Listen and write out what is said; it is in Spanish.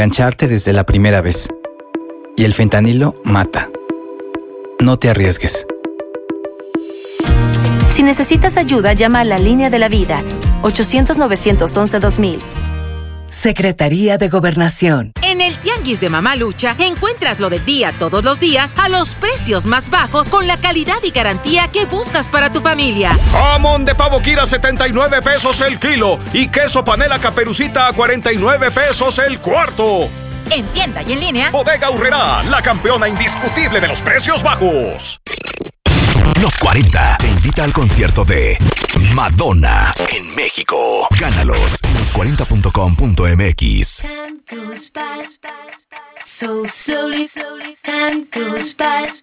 engancharte desde la primera vez. Y el fentanilo mata. No te arriesgues. Si necesitas ayuda, llama a la Línea de la Vida, 800-911-2000. Secretaría de Gobernación. En el Tianguis de Mamalucha encuentras lo del día todos los días a los precios más bajos con la calidad y garantía que buscas para tu familia. Jamón de pavo Kira 79 pesos el kilo y queso panela Caperucita a 49 pesos el cuarto. En tienda y en línea. Bodega Aurrerá, la campeona indiscutible de los precios bajos. Los 40 te invita al concierto de Madonna en México. Gánalos en los40.com.mx. Time goes by so slowly, time goes by